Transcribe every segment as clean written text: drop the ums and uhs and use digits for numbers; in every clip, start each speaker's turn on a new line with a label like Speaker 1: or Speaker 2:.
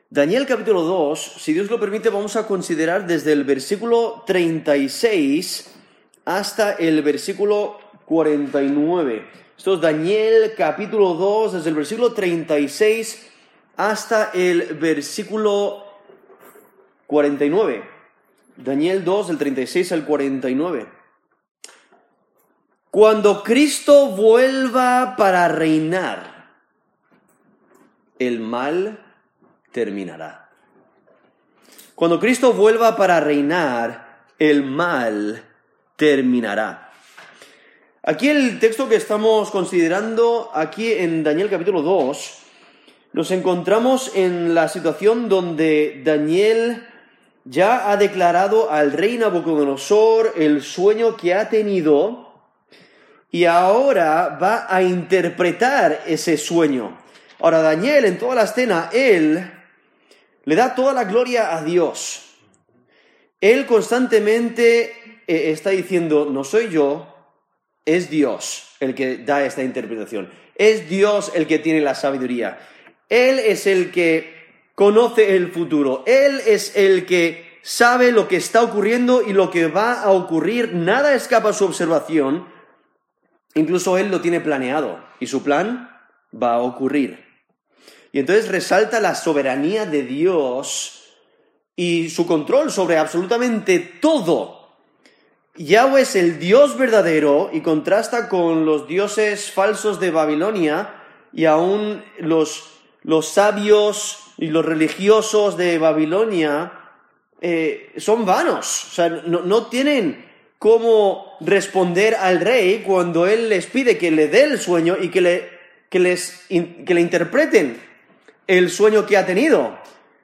Speaker 1: Daniel capítulo 2, si Dios lo permite, vamos a considerar desde el versículo 36 hasta el versículo 49. Esto es Daniel capítulo 2, desde el versículo 36 hasta el versículo 49. Daniel 2, del 36 al 49. Cuando Cristo vuelva para reinar, el mal terminará. Cuando Cristo vuelva para reinar, el mal terminará. Aquí el texto que estamos considerando, aquí en Daniel capítulo 2, nos encontramos en la situación donde Daniel ya ha declarado al rey Nabucodonosor el sueño que ha tenido y ahora va a interpretar ese sueño. Ahora, Daniel, en toda la escena, él le da toda la gloria a Dios. Él constantemente está diciendo, no soy yo, es Dios el que da esta interpretación. Es Dios el que tiene la sabiduría. Él es el que conoce el futuro. Él es el que sabe lo que está ocurriendo y lo que va a ocurrir. Nada escapa a su observación. Incluso Él lo tiene planeado y su plan va a ocurrir. Y entonces resalta la soberanía de Dios y su control sobre absolutamente todo. Yahweh es el Dios verdadero y contrasta con los dioses falsos de Babilonia y aún los sabios y los religiosos de Babilonia son vanos. O sea, no tienen cómo responder al rey cuando él les pide que le dé el sueño y que le interpreten el sueño que ha tenido.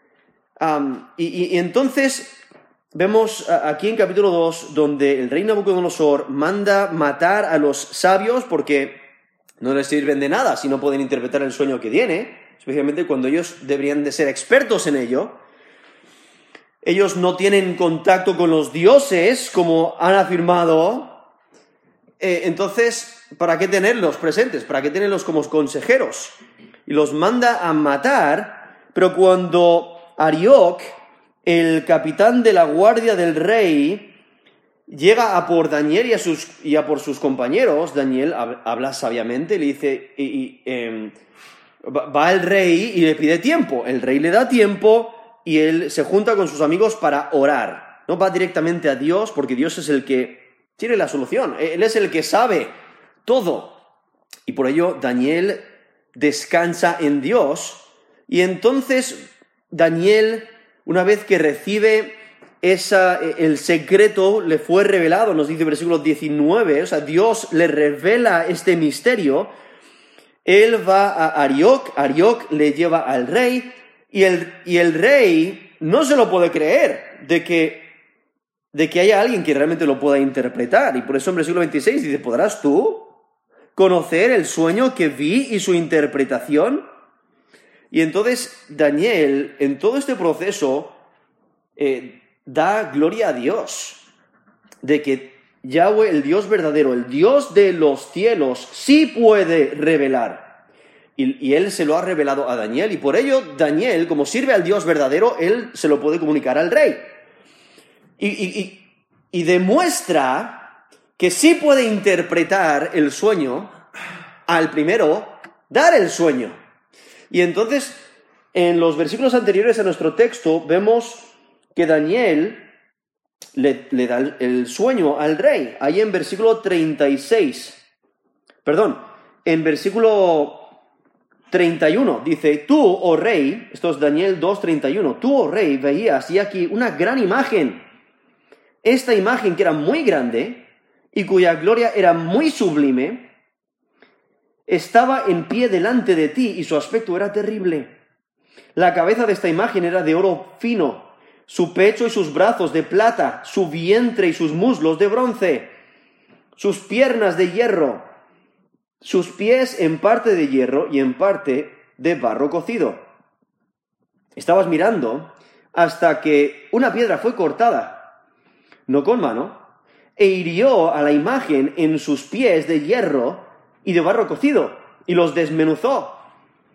Speaker 1: Y entonces vemos aquí en capítulo 2 donde el rey Nabucodonosor manda matar a los sabios porque no les sirven de nada si no pueden interpretar el sueño que tiene, especialmente cuando ellos deberían de ser expertos en ello. Ellos no tienen contacto con los dioses como han afirmado. Entonces, ¿para qué tenerlos presentes? ¿Para qué tenerlos como consejeros? Y los manda a matar, pero cuando Arioc, el capitán de la guardia del rey, llega a por Daniel y a por sus compañeros, Daniel habla sabiamente, le dice, va el rey y le pide tiempo. El rey le da tiempo y él se junta con sus amigos para orar. No va directamente a Dios porque Dios es el que tiene la solución. Él es el que sabe todo. Y por ello Daniel descansa en Dios. Y entonces Daniel, una vez que recibe el secreto, le fue revelado, nos dice el versículo 19, o sea, Dios le revela este misterio. Él va a Arioc le lleva al rey, y el rey no se lo puede creer de que haya alguien que realmente lo pueda interpretar. Y por eso en versículo 26 dice, ¿podrás tú conocer el sueño que vi y su interpretación? Y entonces Daniel, en todo este proceso, da gloria a Dios, de que Yahweh, el Dios verdadero, el Dios de los cielos, sí puede revelar. Y él se lo ha revelado a Daniel, y por ello Daniel, como sirve al Dios verdadero, él se lo puede comunicar al rey. Y demuestra que sí puede interpretar el sueño al primero dar el sueño. Y entonces, en los versículos anteriores a nuestro texto, vemos que Daniel le da el sueño al rey. Ahí en versículo 36. En versículo 31 dice, tú, oh rey, esto es Daniel 2:31, tú, oh rey, veías y aquí una gran imagen. Esta imagen que era muy grande y cuya gloria era muy sublime, estaba en pie delante de ti y su aspecto era terrible. La cabeza de esta imagen era de oro fino, su pecho y sus brazos de plata, su vientre y sus muslos de bronce, sus piernas de hierro, sus pies en parte de hierro y en parte de barro cocido. Estabas mirando hasta que una piedra fue cortada, no con mano, e hirió a la imagen en sus pies de hierro y de barro cocido, y los desmenuzó.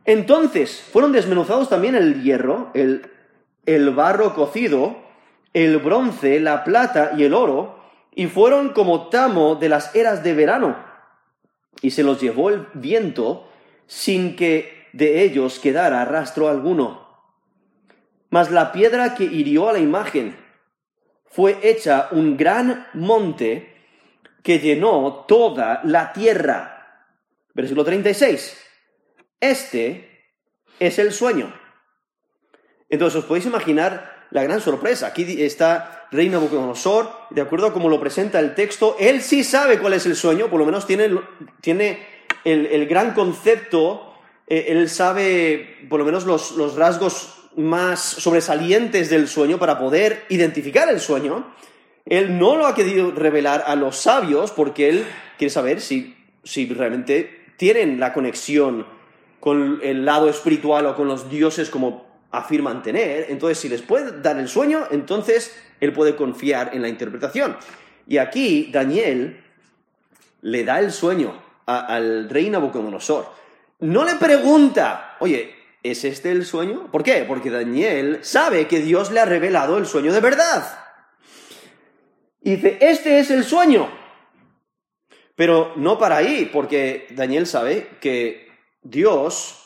Speaker 1: Entonces fueron desmenuzados también el hierro, el barro cocido, el bronce, la plata y el oro, y fueron como tamo de las eras de verano, y se los llevó el viento sin que de ellos quedara rastro alguno. Mas la piedra que hirió a la imagen fue hecha un gran monte que llenó toda la tierra. Versículo 36. Este es el sueño. Entonces os podéis imaginar la gran sorpresa. Aquí está rey Nabucodonosor, de acuerdo a cómo lo presenta el texto, él sí sabe cuál es el sueño, por lo menos tiene el gran concepto, él sabe por lo menos los rasgos más sobresalientes del sueño para poder identificar el sueño. Él no lo ha querido revelar a los sabios porque él quiere saber si realmente tienen la conexión con el lado espiritual o con los dioses como afirman tener. Entonces, si les puede dar el sueño, entonces él puede confiar en la interpretación. Y aquí Daniel le da el sueño al rey Nabucodonosor. No le pregunta, oye, ¿es este el sueño? ¿Por qué? Porque Daniel sabe que Dios le ha revelado el sueño de verdad. Y dice, este es el sueño. Pero no para ahí, porque Daniel sabe que Dios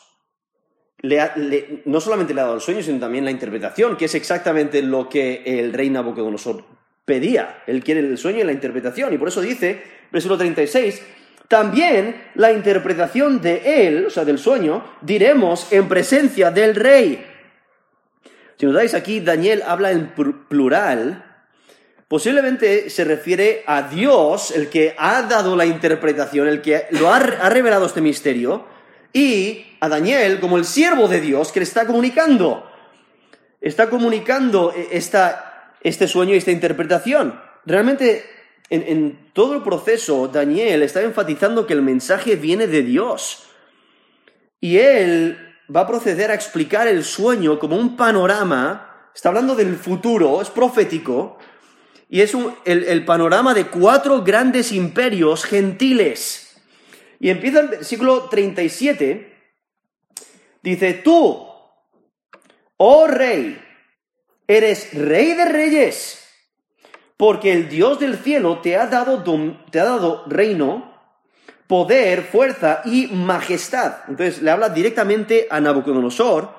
Speaker 1: no solamente le ha dado el sueño, sino también la interpretación, que es exactamente lo que el rey Nabucodonosor pedía. Él quiere el sueño y la interpretación. Y por eso dice, versículo 36, también la interpretación de él, o sea, del sueño, diremos en presencia del rey. Si notáis aquí, Daniel habla en plural. Posiblemente se refiere a Dios, el que ha dado la interpretación, el que ha revelado este misterio, y a Daniel como el siervo de Dios que le está comunicando. Está comunicando este sueño y esta interpretación. Realmente, en todo el proceso, Daniel está enfatizando que el mensaje viene de Dios. Y él va a proceder a explicar el sueño como un panorama. Está hablando del futuro, es profético. Y es el panorama de 4 grandes imperios gentiles. Y empieza en versículo 37. Dice, tú, oh rey, eres rey de reyes, porque el Dios del cielo te ha dado reino, poder, fuerza y majestad. Entonces le habla directamente a Nabucodonosor.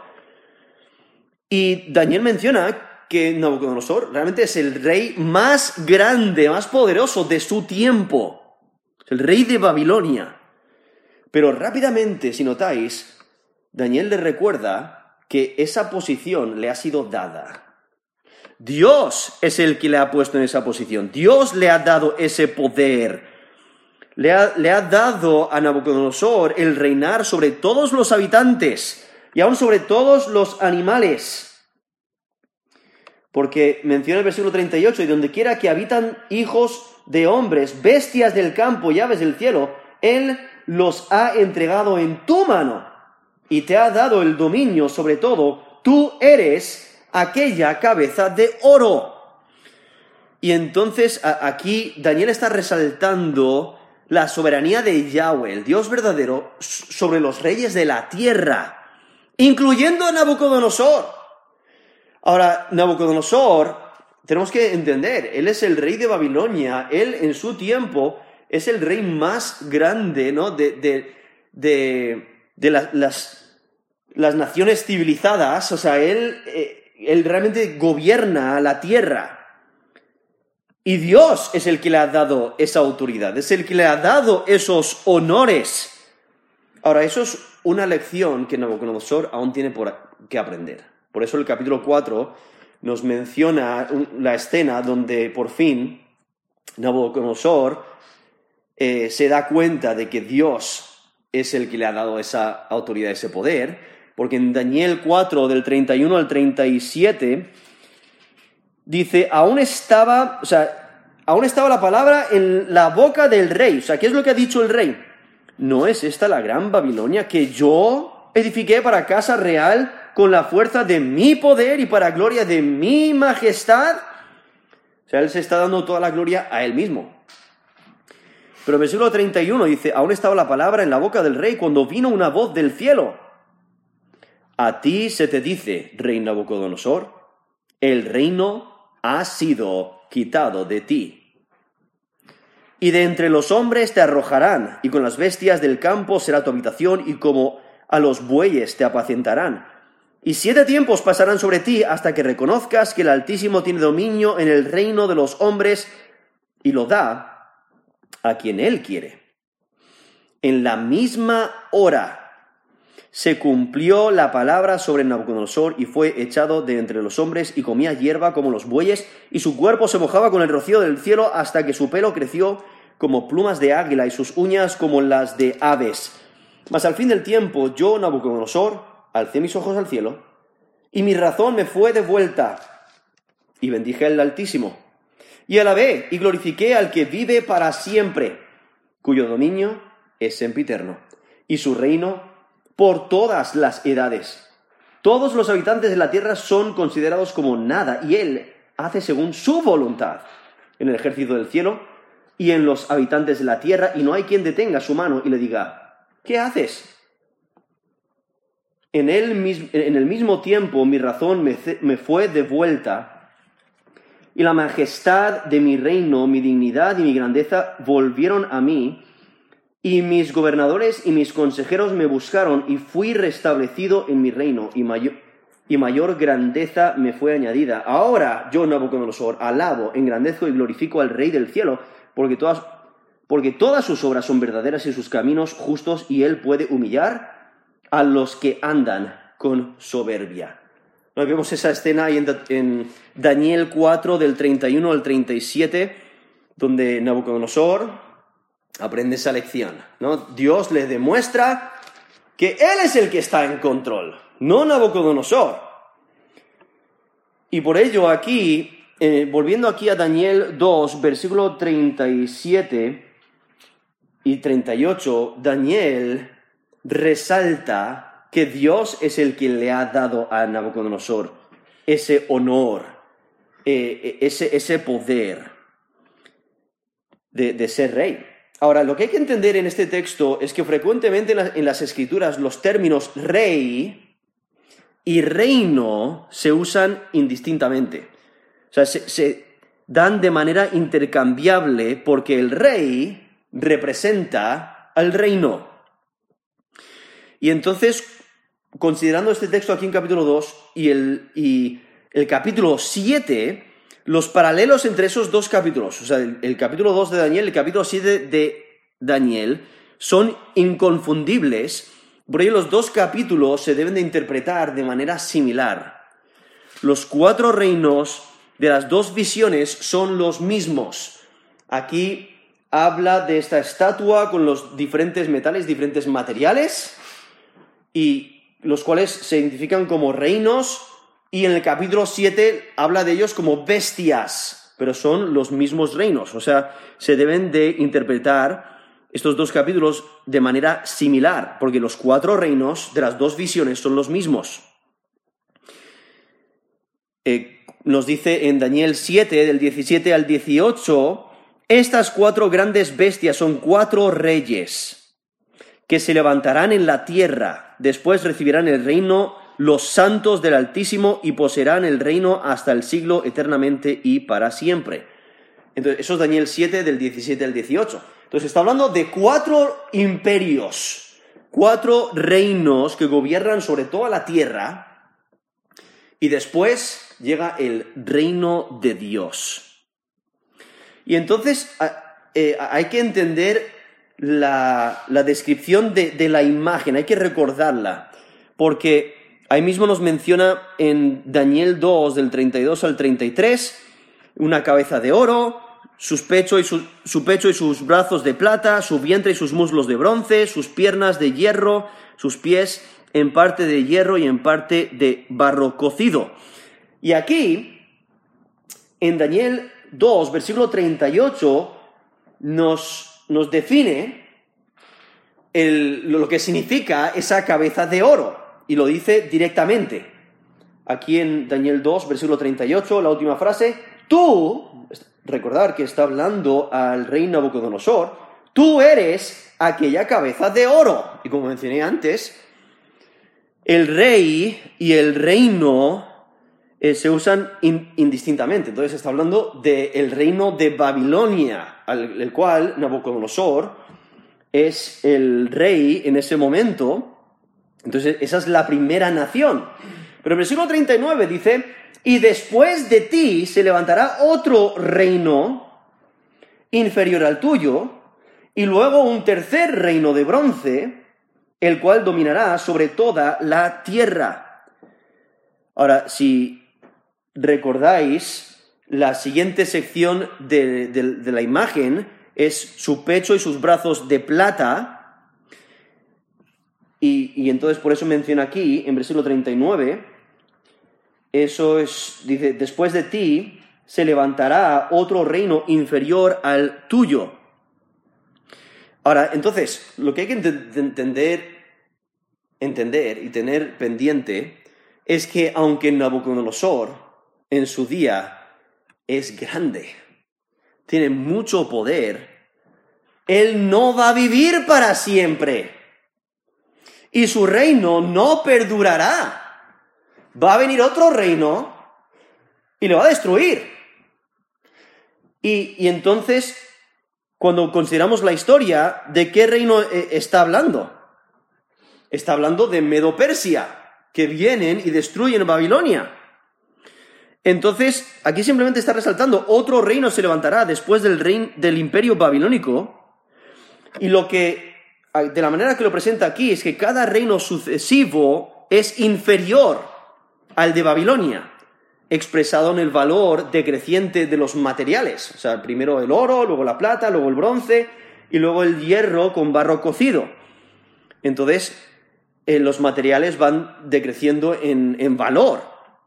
Speaker 1: Y Daniel menciona que Nabucodonosor realmente es el rey más grande, más poderoso de su tiempo. Es el rey de Babilonia. Pero rápidamente, si notáis, Daniel le recuerda que esa posición le ha sido dada. Dios es el que le ha puesto en esa posición. Dios le ha dado ese poder. Le ha dado a Nabucodonosor el reinar sobre todos los habitantes y aún sobre todos los animales. Porque menciona el versículo 38, y donde quiera que habitan hijos de hombres, bestias del campo y aves del cielo, Él los ha entregado en tu mano y te ha dado el dominio sobre todo. Tú eres aquella cabeza de oro. Y entonces aquí Daniel está resaltando la soberanía de Yahweh, el Dios verdadero, sobre los reyes de la tierra, incluyendo a Nabucodonosor. Ahora, Nabucodonosor, tenemos que entender, él es el rey de Babilonia, él en su tiempo es el rey más grande, ¿no? de las naciones civilizadas. O sea, él realmente gobierna la tierra. Y Dios es el que le ha dado esa autoridad, es el que le ha dado esos honores. Ahora, eso es una lección que Nabucodonosor aún tiene que aprender. Por eso el capítulo 4 nos menciona la escena donde por fin Nabucodonosor se da cuenta de que Dios es el que le ha dado esa autoridad, ese poder, porque en Daniel 4, del 31 al 37, dice, aún estaba la palabra en la boca del rey. O sea, ¿qué es lo que ha dicho el rey? ¿No es esta la gran Babilonia que yo edifiqué para casa real con la fuerza de mi poder y para gloria de mi majestad? O sea, él se está dando toda la gloria a él mismo. Pero el versículo 31 dice, aún estaba la palabra en la boca del rey cuando vino una voz del cielo. A ti se te dice, rey Nabucodonosor, el reino ha sido quitado de ti. Y de entre los hombres te arrojarán, y con las bestias del campo será tu habitación, y como a los bueyes te apacentarán. Y 7 tiempos pasarán sobre ti hasta que reconozcas que el Altísimo tiene dominio en el reino de los hombres y lo da a quien Él quiere. En la misma hora se cumplió la palabra sobre Nabucodonosor y fue echado de entre los hombres y comía hierba como los bueyes y su cuerpo se mojaba con el rocío del cielo hasta que su pelo creció como plumas de águila y sus uñas como las de aves. Mas al fin del tiempo yo, Nabucodonosor, alcé mis ojos al cielo, y mi razón me fue devuelta, y bendije al Altísimo, y alabé y glorifiqué al que vive para siempre, cuyo dominio es sempiterno, y su reino por todas las edades. Todos los habitantes de la tierra son considerados como nada, y él hace según su voluntad en el ejército del cielo y en los habitantes de la tierra, y no hay quien detenga su mano y le diga, ¿qué haces? En el mismo tiempo mi razón me fue devuelta, y la majestad de mi reino, mi dignidad y mi grandeza volvieron a mí, y mis gobernadores y mis consejeros me buscaron, y fui restablecido en mi reino, y mayor grandeza me fue añadida. Ahora yo, Nabucodonosor, alabo, engrandezco y glorifico al Rey del cielo, porque todas sus obras son verdaderas y sus caminos justos, y él puede humillar a los que andan con soberbia. Nos vemos esa escena ahí en Daniel 4, del 31 al 37, donde Nabucodonosor aprende esa lección, ¿no? Dios le demuestra que Él es el que está en control, no Nabucodonosor. Y por ello aquí, volviendo aquí a Daniel 2, versículo 37 y 38, Daniel resalta que Dios es el que le ha dado a Nabucodonosor ese honor, ese poder de ser rey. Ahora, lo que hay que entender en este texto es que frecuentemente en las Escrituras los términos rey y reino se usan indistintamente. O sea, se dan de manera intercambiable porque el rey representa al reino. Y entonces, considerando este texto aquí en capítulo 2 y el capítulo 7, los paralelos entre esos dos capítulos, o sea, el capítulo 2 de Daniel y el capítulo 7 de Daniel, son inconfundibles. Por ello, los dos capítulos se deben de interpretar de manera similar. Los 4 reinos de las 2 visiones son los mismos. Aquí habla de esta estatua con los diferentes metales, diferentes materiales, y los cuales se identifican como reinos, y en el capítulo 7 habla de ellos como bestias, pero son los mismos reinos. O sea, se deben de interpretar estos 2 capítulos de manera similar, porque los 4 reinos de las 2 visiones son los mismos. Nos dice en Daniel 7, del 17 al 18, estas 4 grandes bestias son 4 reyes que se levantarán en la tierra, después recibirán el reino los santos del Altísimo y poseerán el reino hasta el siglo eternamente y para siempre. Entonces, eso es Daniel 7, del 17 al 18. Entonces, está hablando de 4 imperios, 4 reinos que gobiernan sobre toda la tierra, y después llega el reino de Dios. Y entonces hay que entender la descripción de la imagen, hay que recordarla, porque ahí mismo nos menciona en Daniel 2, del 32 al 33, una cabeza de oro, su pecho y sus brazos de plata, su vientre y sus muslos de bronce, sus piernas de hierro, sus pies en parte de hierro y en parte de barro cocido. Y aquí, en Daniel 2, versículo 38, nos define lo que significa esa cabeza de oro. Y lo dice directamente. Aquí en Daniel 2, versículo 38, la última frase, tú, recordar que está hablando al rey el rey y el reino se usan indistintamente. Entonces está hablando del reino de Babilonia, el cual Nabucodonosor es el rey en ese momento. Entonces esa es la primera nación. Pero el versículo 39 dice, y después de ti se levantará otro reino inferior al tuyo, y luego un tercer reino de bronce, el cual dominará sobre toda la tierra. Ahora, si recordáis, la siguiente sección de la imagen es su pecho y sus brazos de plata, y entonces por eso menciona aquí, en versículo 39, eso es, dice, después de ti se levantará otro reino inferior al tuyo. Ahora, entonces, lo que hay que entender y tener pendiente es que aunque Nabucodonosor en su día es grande, tiene mucho poder, él no va a vivir para siempre. Y su reino no perdurará. Va a venir otro reino y lo va a destruir. Y entonces, cuando consideramos la historia, ¿de qué reino está hablando? Está hablando de Medo-Persia, que vienen y destruyen Babilonia. Entonces, aquí simplemente está resaltando, otro reino se levantará después del imperio babilónico, y de la manera que lo presenta aquí, es que cada reino sucesivo es inferior al de Babilonia, expresado en el valor decreciente de los materiales. O sea, primero el oro, luego la plata, luego el bronce, y luego el hierro con barro cocido. Entonces, los materiales van decreciendo en valor.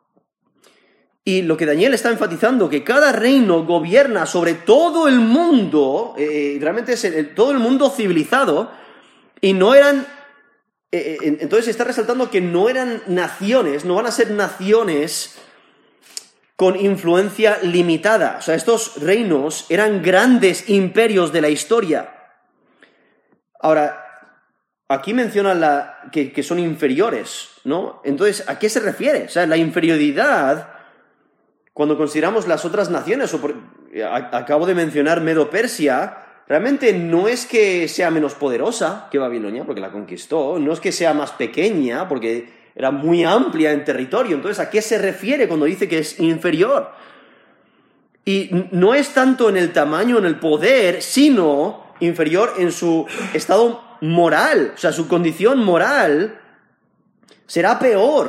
Speaker 1: Y lo que Daniel está enfatizando, que cada reino gobierna sobre todo el mundo, realmente es todo el mundo civilizado, y no eran... entonces está resaltando que no eran naciones, no van a ser naciones con influencia limitada. O sea, estos reinos eran grandes imperios de la historia. Ahora, aquí menciona que son inferiores, ¿no? Entonces, ¿a qué se refiere? O sea, la inferioridad, cuando consideramos las otras naciones, acabo de mencionar Medo-Persia, realmente no es que sea menos poderosa que Babilonia, porque la conquistó, no es que sea más pequeña, porque era muy amplia en territorio. Entonces, ¿a qué se refiere cuando dice que es inferior? Y no es tanto en el tamaño, en el poder, sino inferior en su estado moral. O sea, su condición moral será peor.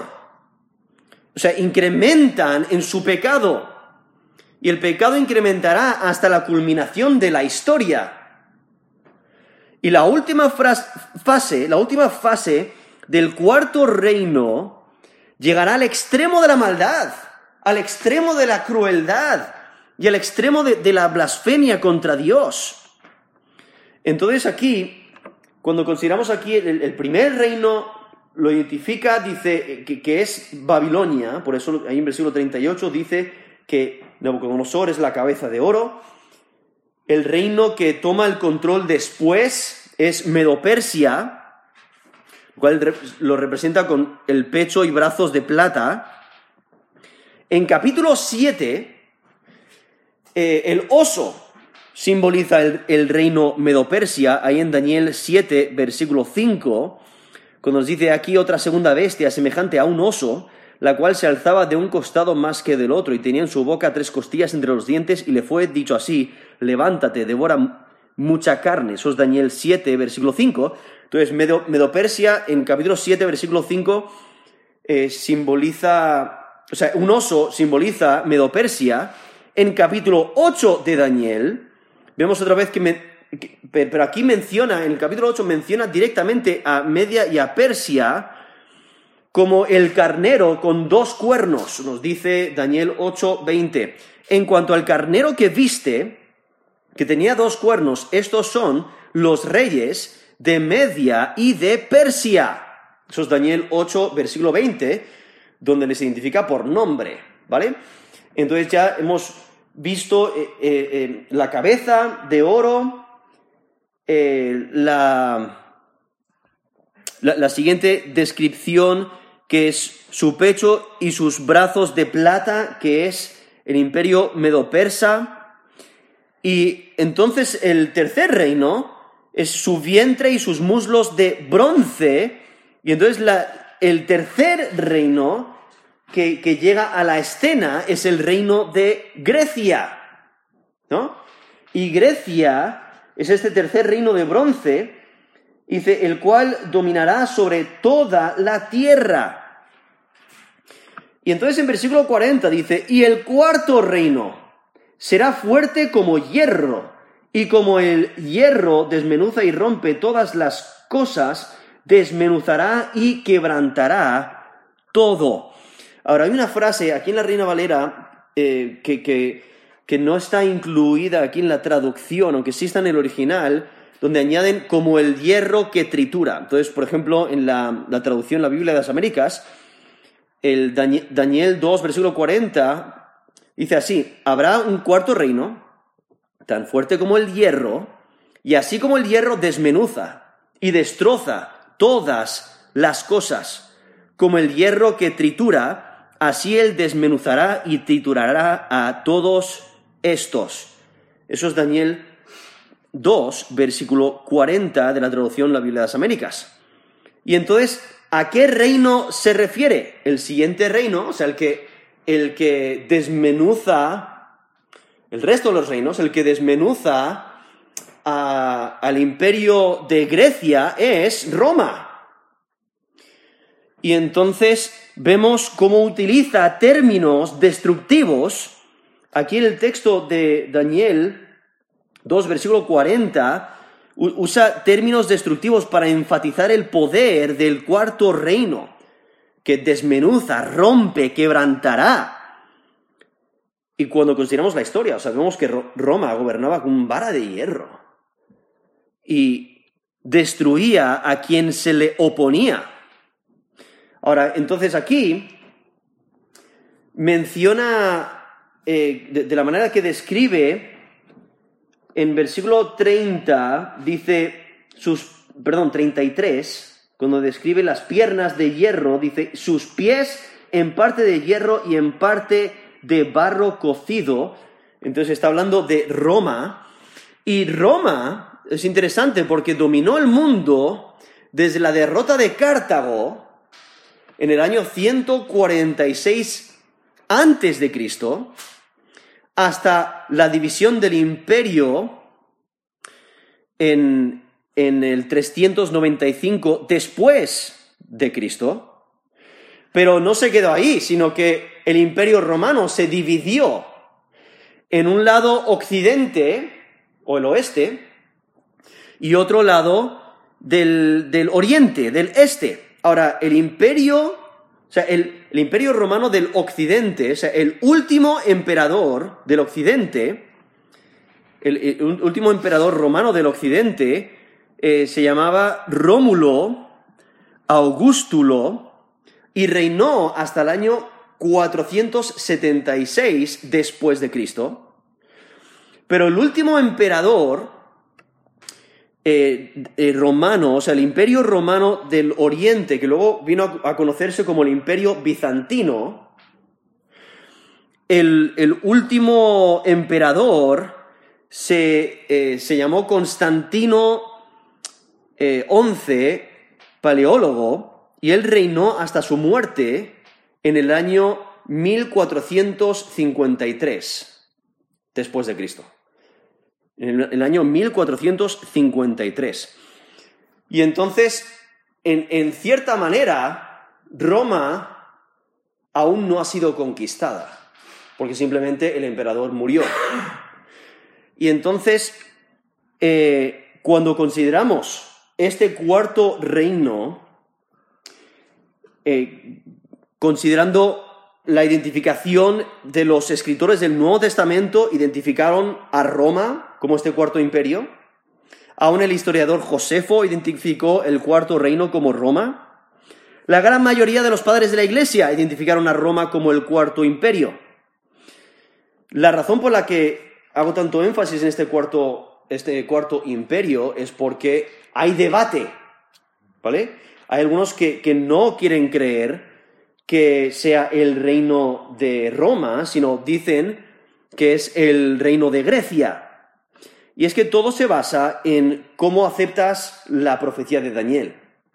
Speaker 1: O sea, incrementan en su pecado. Y el pecado incrementará hasta la culminación de la historia. Y la última fase del cuarto reino llegará al extremo de la maldad, al extremo de la crueldad y al extremo de la blasfemia contra Dios. Entonces aquí, cuando consideramos aquí el primer reino, lo identifica, dice que es Babilonia, por eso ahí en versículo 38 dice que Nabucodonosor es la cabeza de oro. El reino que toma el control después es Medo-Persia, el cual lo representa con el pecho y brazos de plata. En capítulo 7, el oso simboliza el reino Medo-Persia, ahí en Daniel 7, versículo 5, cuando nos dice aquí otra segunda bestia semejante a un oso, la cual se alzaba de un costado más que del otro, y tenía en su boca 3 costillas entre los dientes, y le fue dicho así: levántate, devora mucha carne. Eso es Daniel 7, versículo 5. Entonces, Medo-Persia, en capítulo 7, versículo 5, simboliza... O sea, un oso simboliza Medo-Persia. En capítulo 8 de Daniel, vemos otra vez pero aquí menciona, en el capítulo 8 menciona directamente a Media y a Persia como el carnero con 2 cuernos, nos dice Daniel 8:20. En cuanto al carnero que viste, que tenía 2 cuernos, estos son los reyes de Media y de Persia. Eso es Daniel 8, versículo 20, donde les identifica por nombre, ¿vale? Entonces ya hemos visto la cabeza de oro, la la siguiente descripción, que es su pecho y sus brazos de plata, que es el imperio medo-persa. Y entonces el tercer reino es su vientre y sus muslos de bronce. Y entonces el tercer reino que llega a la escena es el reino de Grecia, ¿no? Y Grecia es este tercer reino de bronce, dice, el cual dominará sobre toda la tierra. Y entonces en versículo 40 dice, y el cuarto reino será fuerte como hierro, y como el hierro desmenuza y rompe todas las cosas, desmenuzará y quebrantará todo. Ahora, hay una frase aquí en la Reina Valera que no está incluida aquí en la traducción, aunque sí está en el original, donde añaden como el hierro que tritura. Entonces, por ejemplo, en la traducción, la Biblia de las Américas, el Daniel 2, versículo 40, dice así, habrá un cuarto reino, tan fuerte como el hierro, y así como el hierro desmenuza y destroza todas las cosas, como el hierro que tritura, así él desmenuzará y triturará a todos estos. Eso es Daniel 2, versículo 40 de la traducción La Biblia de las Américas. Y entonces, ¿a qué reino se refiere? El siguiente reino, o sea, el que desmenuza el resto de los reinos, el que desmenuza al imperio de Grecia es Roma. Y entonces vemos cómo utiliza términos destructivos. Aquí en el texto de Daniel 2, versículo 40, usa términos destructivos para enfatizar el poder del cuarto reino, que desmenuza, rompe, quebrantará. Y cuando consideramos la historia, sabemos que Roma gobernaba con vara de hierro y destruía a quien se le oponía. Ahora, entonces aquí menciona, de la manera que describe, en versículo 30, dice, 33, cuando describe las piernas de hierro, dice, sus pies en parte de hierro y en parte de barro cocido. Entonces está hablando de Roma. Y Roma es interesante porque dominó el mundo desde la derrota de Cartago en el año 146 antes de Cristo hasta la división del imperio en el 395 después de Cristo. Pero no se quedó ahí, sino que el imperio romano se dividió en un lado occidente, o el oeste, y otro lado del oriente, del este. Ahora, el imperio romano del occidente, o sea, el último emperador del occidente, el último emperador romano del occidente, se llamaba Rómulo Augustulo, y reinó hasta el año 476 después de Cristo. Pero el último emperador romano, o sea, el imperio romano del oriente, que luego vino a conocerse como el imperio bizantino, el último emperador se llamó Constantino XI, paleólogo, y él reinó hasta su muerte en el año 1453 después de Cristo. En el año 1453. Y entonces, en cierta manera, Roma aún no ha sido conquistada, porque simplemente el emperador murió. Y entonces, cuando consideramos este cuarto reino, considerando la identificación de los escritores del Nuevo Testamento, identificaron a Roma como este cuarto imperio. Aún el historiador Josefo identificó el cuarto reino como Roma. La gran mayoría de los padres de la Iglesia identificaron a Roma como el cuarto imperio. La razón por la que hago tanto énfasis en este cuarto imperio es porque hay debate, ¿vale? Hay algunos que no quieren creer que sea el reino de Roma, sino dicen que es el reino de Grecia. Y es que todo se basa en cómo aceptas la profecía de Daniel.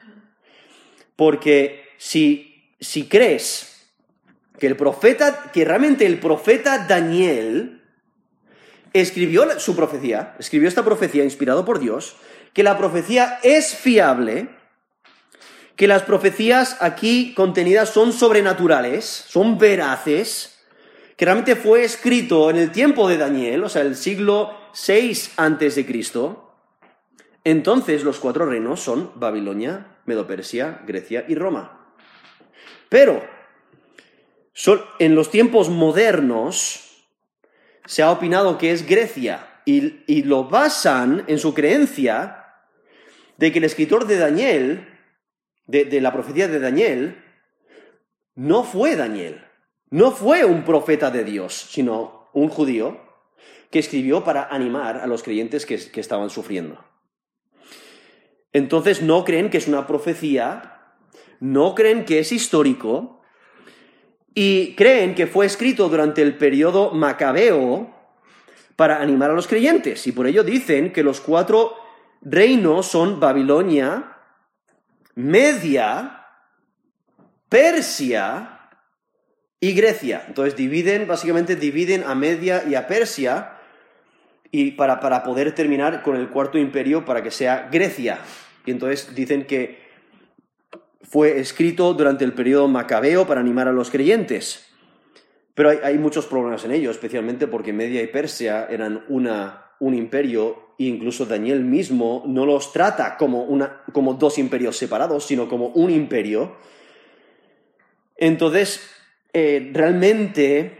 Speaker 1: Porque si crees que realmente el profeta Daniel escribió esta profecía inspirado por Dios, que la profecía es fiable, que las profecías aquí contenidas son sobrenaturales, son veraces, que realmente fue escrito en el tiempo de Daniel, o sea, el siglo VI a.C., entonces los 4 reinos son Babilonia, Medo-Persia, Grecia y Roma. Pero en los tiempos modernos se ha opinado que es Grecia y lo basan en su creencia de que el escritor de Daniel, de la profecía de Daniel, no fue Daniel. No fue un profeta de Dios, sino un judío que escribió para animar a los creyentes que estaban sufriendo. Entonces no creen que es una profecía, no creen que es histórico, y creen que fue escrito durante el periodo macabeo para animar a los creyentes. Y por ello dicen que los 4 reinos son Babilonia, Media, Persia y Grecia. Entonces básicamente dividen a Media y a Persia y para poder terminar con el 4º imperio para que sea Grecia. Y entonces dicen que fue escrito durante el periodo macabeo para animar a los creyentes. Pero hay muchos problemas en ello, especialmente porque Media y Persia eran un imperio, e incluso Daniel mismo no los trata como 2 imperios separados, sino como un imperio. Entonces, realmente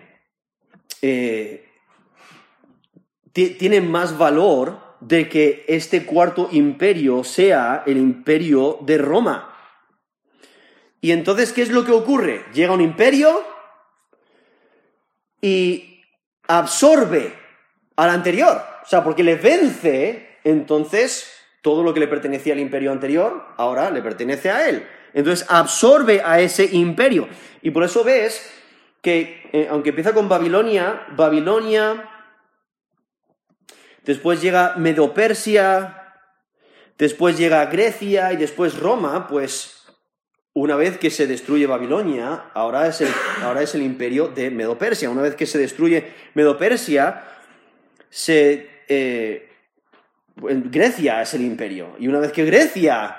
Speaker 1: tiene más valor de que este 4º imperio sea el imperio de Roma. Y entonces, ¿qué es lo que ocurre? Llega un imperio y absorbe al anterior. O sea, porque le vence, entonces todo lo que le pertenecía al imperio anterior ahora le pertenece a él. Entonces absorbe a ese imperio. Y por eso ves que, aunque empieza con Babilonia, después llega Medo-Persia, después llega Grecia y después Roma, pues una vez que se destruye Babilonia, ahora es el imperio de Medo-Persia. Una vez que se destruye Medo-Persia, Grecia es el imperio. Y una vez que Grecia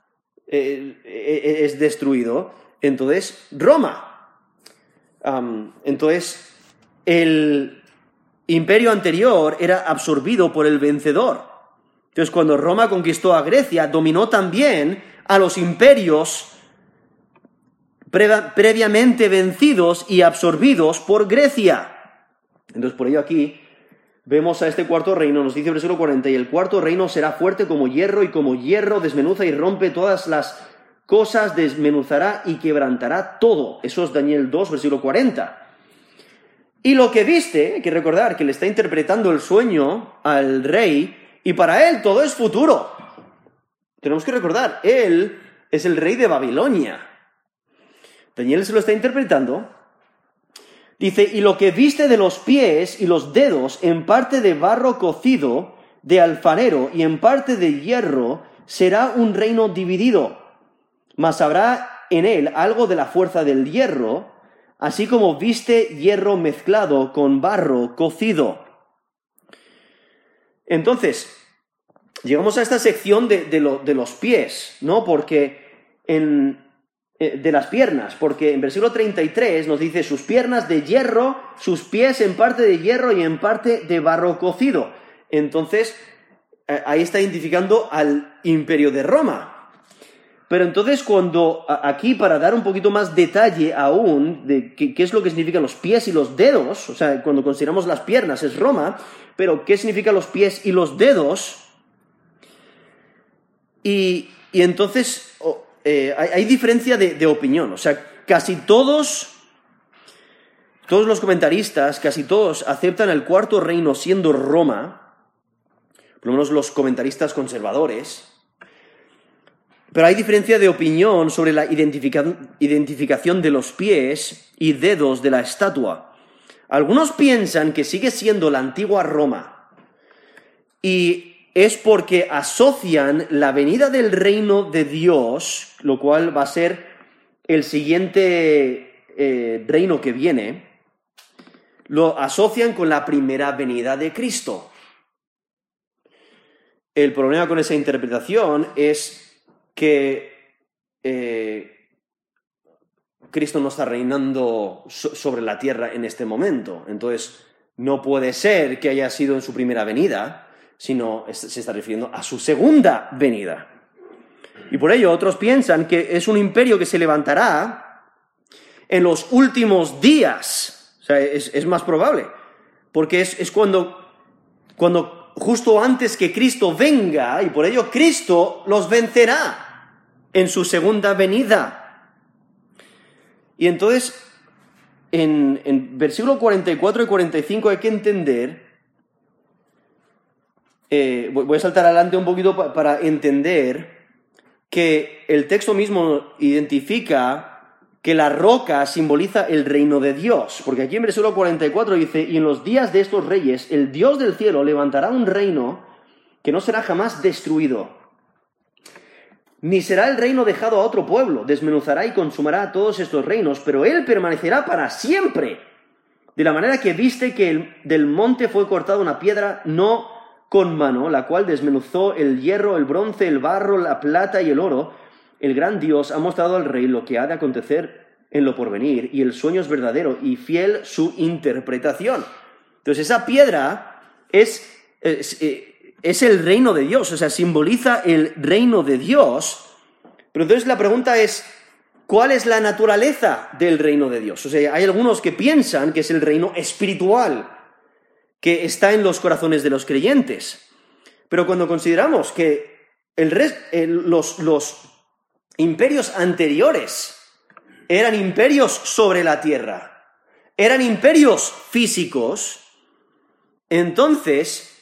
Speaker 1: es destruido, entonces Roma. Entonces, el imperio anterior era absorbido por el vencedor. Entonces, cuando Roma conquistó a Grecia, dominó también a los imperios previamente vencidos y absorbidos por Grecia. Entonces, por ello aquí vemos a este 4º reino, nos dice el versículo 40, y el 4º reino será fuerte como hierro, y como hierro desmenuza y rompe todas las cosas, desmenuzará y quebrantará todo. Eso es Daniel 2, versículo 40. Y lo que viste, hay que recordar que le está interpretando el sueño al rey, y para él todo es futuro. Tenemos que recordar, él es el rey de Babilonia. Daniel se lo está interpretando. Dice, y lo que viste de los pies y los dedos, en parte de barro cocido, de alfarero, y en parte de hierro, será un reino dividido. Mas habrá en él algo de la fuerza del hierro, así como viste hierro mezclado con barro cocido. Entonces, llegamos a esta sección de los pies, ¿no? Porque de las piernas, porque en versículo 33 nos dice sus piernas de hierro, sus pies en parte de hierro y en parte de barro cocido. Entonces, ahí está identificando al imperio de Roma. Pero entonces aquí para dar un poquito más detalle aún de qué es lo que significan los pies y los dedos, o sea, cuando consideramos las piernas es Roma, pero ¿qué significan los pies y los dedos? Y entonces hay diferencia de opinión, o sea, casi todos los comentaristas, casi todos aceptan el 4º reino siendo Roma, por lo menos los comentaristas conservadores, Pero hay diferencia de opinión sobre la identificación de los pies y dedos de la estatua. Algunos piensan que sigue siendo la antigua Roma, y es porque asocian la venida del reino de Dios, lo cual va a ser el siguiente reino que viene, lo asocian con la primera venida de Cristo. El problema con esa interpretación es que Cristo no está reinando sobre la tierra en este momento. Entonces, no puede ser que haya sido en su primera venida, sino se está refiriendo a su segunda venida. Y por ello, otros piensan que es un imperio que se levantará en los últimos días. O sea, es más probable, porque es cuando justo antes que Cristo venga, y por ello Cristo los vencerá en su segunda venida. Y entonces, en versículo 44 y 45 hay que entender, voy a saltar adelante un poquito para entender que el texto mismo identifica que la roca simboliza el reino de Dios, porque aquí en versículo 44 dice: y en los días de estos reyes, el Dios del cielo levantará un reino que no será jamás destruido, ni será el reino dejado a otro pueblo. Desmenuzará y consumará todos estos reinos, pero él permanecerá para siempre. De la manera que viste que del monte fue cortada una piedra, no con mano, la cual desmenuzó el hierro, el bronce, el barro, la plata y el oro, el gran Dios ha mostrado al rey lo que ha de acontecer en lo porvenir, y el sueño es verdadero y fiel su interpretación. Entonces esa piedra es el reino de Dios, o sea, simboliza el reino de Dios. Pero entonces la pregunta es, ¿cuál es la naturaleza del reino de Dios? O sea, hay algunos que piensan que es el reino espiritual, que está en los corazones de los creyentes. Pero cuando consideramos que los imperios anteriores eran imperios sobre la tierra, eran imperios físicos, entonces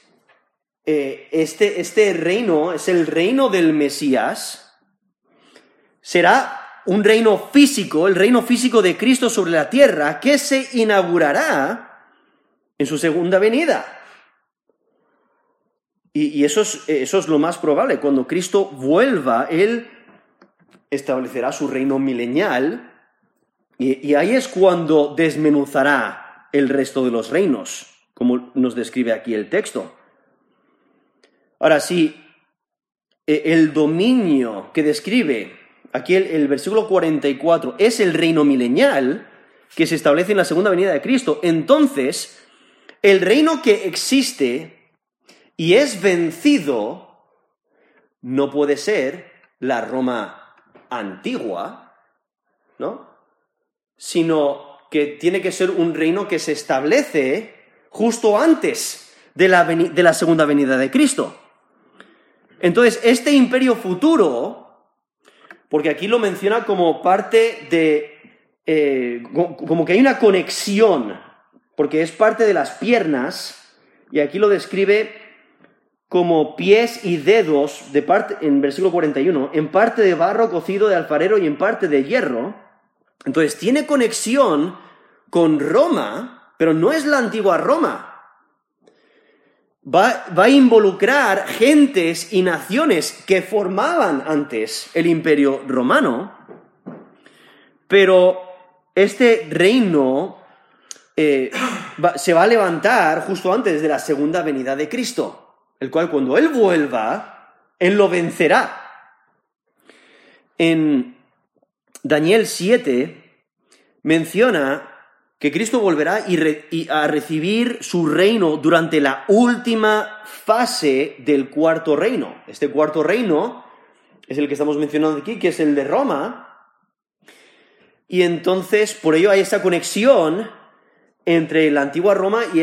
Speaker 1: este reino es el reino del Mesías, será un reino físico, el reino físico de Cristo sobre la tierra, que se inaugurará en su segunda venida. Y eso es lo más probable. Cuando Cristo vuelva, Él establecerá su reino milenial, y ahí es cuando desmenuzará el resto de los reinos, como nos describe aquí el texto. Ahora, si el dominio que describe aquí el versículo 44 es el reino milenial que se establece en la segunda venida de Cristo, entonces el reino que existe y es vencido no puede ser la Roma antigua, ¿no? Sino que tiene que ser un reino que se establece justo antes de la segunda venida de Cristo. Entonces, este imperio futuro, porque aquí lo menciona como parte de, como que hay una conexión, porque es parte de las piernas, y aquí lo describe como pies y dedos, en versículo 41, en parte de barro cocido de alfarero y en parte de hierro. Entonces tiene conexión con Roma, pero no es la antigua Roma. Va a involucrar gentes y naciones que formaban antes el imperio romano, pero este reino se va a levantar justo antes de la segunda venida de Cristo, el cual cuando Él vuelva, Él lo vencerá. En Daniel 7 menciona que Cristo volverá a recibir su reino durante la última fase del cuarto reino. Este cuarto reino es el que estamos mencionando aquí, que es el de Roma. Y entonces, por ello hay esa conexión entre la antigua Roma y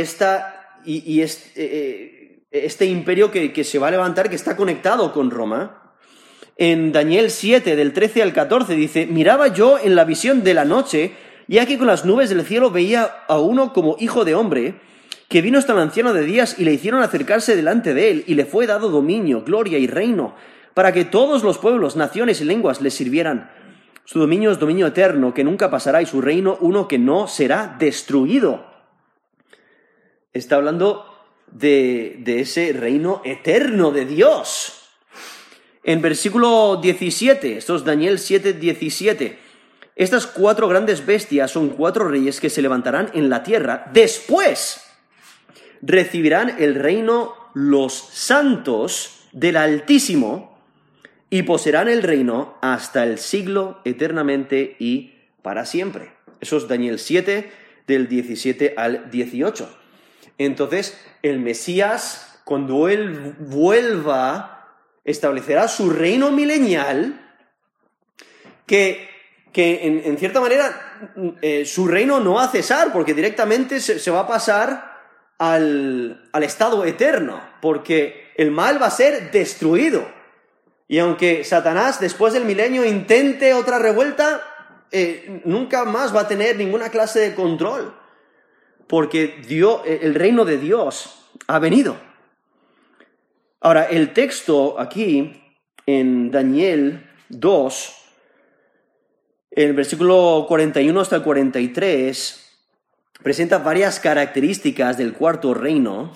Speaker 1: este imperio que se va a levantar, que está conectado con Roma. En Daniel 7, del 13 al 14, dice: miraba yo en la visión de la noche, y aquí con las nubes del cielo veía a uno como hijo de hombre, que vino hasta el anciano de días y le hicieron acercarse delante de él, y le fue dado dominio, gloria y reino, para que todos los pueblos, naciones y lenguas les sirvieran. Su dominio es dominio eterno, que nunca pasará, y su reino uno que no será destruido. Está hablando de ese reino eterno de Dios. En versículo 17, esto es Daniel 7:17, estas 4 grandes bestias son 4 reyes que se levantarán en la tierra. Después recibirán el reino los santos del Altísimo, y poseerán el reino hasta el siglo eternamente y para siempre. Eso es Daniel 7, del 17 al 18. Entonces, el Mesías, cuando Él vuelva, establecerá su reino milenial, que en cierta manera su reino no va a cesar, porque directamente se va a pasar al estado eterno, porque el mal va a ser destruido. Y aunque Satanás después del milenio intente otra revuelta, nunca más va a tener ninguna clase de control, porque el reino de Dios ha venido. Ahora, el texto aquí, en Daniel 2, en el versículo 41 hasta el 43, presenta varias características del cuarto reino.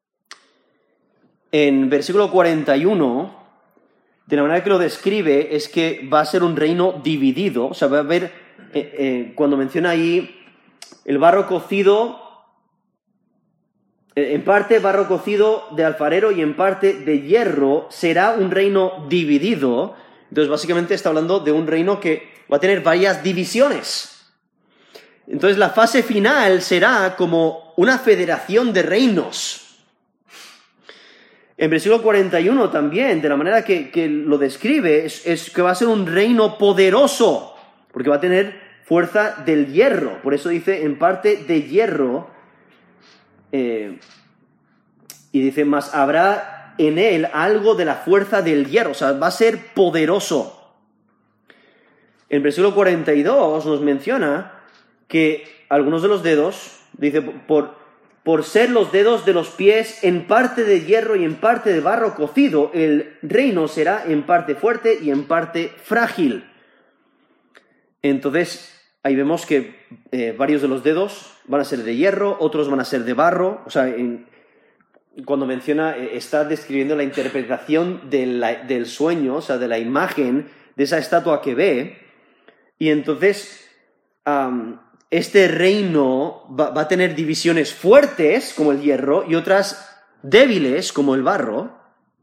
Speaker 1: En versículo 41... de la manera que lo describe es que va a ser un reino dividido. O sea, va a haber, cuando menciona ahí el barro cocido, en parte barro cocido de alfarero y en parte de hierro, será un reino dividido. Entonces, básicamente está hablando de un reino que va a tener varias divisiones. Entonces, la fase final será como una federación de reinos. En versículo 41 también, de la manera que lo describe, es que va a ser un reino poderoso, porque va a tener fuerza del hierro. Por eso dice, en parte de hierro, y dice, mas habrá en él algo de la fuerza del hierro, o sea, va a ser poderoso. En versículo 42 nos menciona que algunos de los dedos, dice, por ser los dedos de los pies en parte de hierro y en parte de barro cocido, el reino será en parte fuerte y en parte frágil. Entonces, ahí vemos que varios de los dedos van a ser de hierro, otros van a ser de barro. O sea, cuando menciona, está describiendo la interpretación del sueño, o sea, de la imagen de esa estatua que ve. Y entonces... este reino va a tener divisiones fuertes, como el hierro, y otras débiles, como el barro.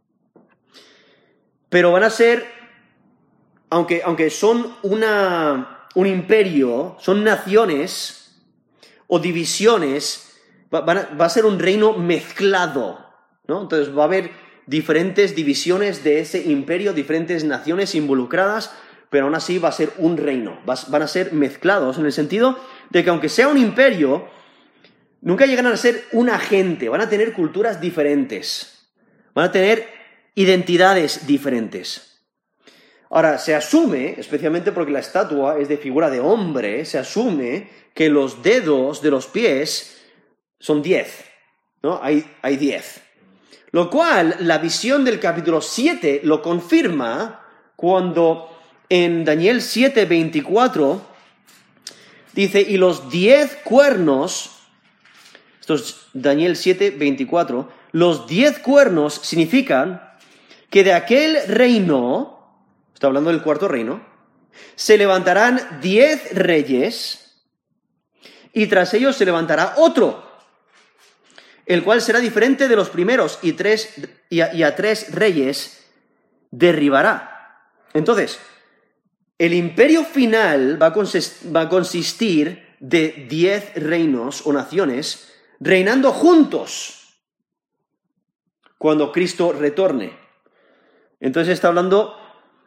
Speaker 1: Pero van a ser, aunque son un imperio, son naciones o divisiones, va a ser un reino mezclado, ¿no? Entonces va a haber diferentes divisiones de ese imperio, diferentes naciones involucradas, pero aún así va a ser un reino. Van a ser mezclados en el sentido de que aunque sea un imperio, nunca llegan a ser una gente, van a tener culturas diferentes, van a tener identidades diferentes. Ahora, se asume, especialmente porque la estatua es de figura de hombre, se asume que los dedos de los pies son 10, ¿no? Hay 10. Lo cual, la visión del capítulo 7 lo confirma cuando en Daniel 7:24 dice, y los 10 cuernos, esto es Daniel 7:24, los 10 cuernos significan que de aquel reino, está hablando del cuarto reino, se levantarán 10 reyes y tras ellos se levantará otro, el cual será diferente de los primeros y a 3 reyes derribará. Entonces, el imperio final va a consistir de 10 reinos o naciones reinando juntos cuando Cristo retorne. Entonces está hablando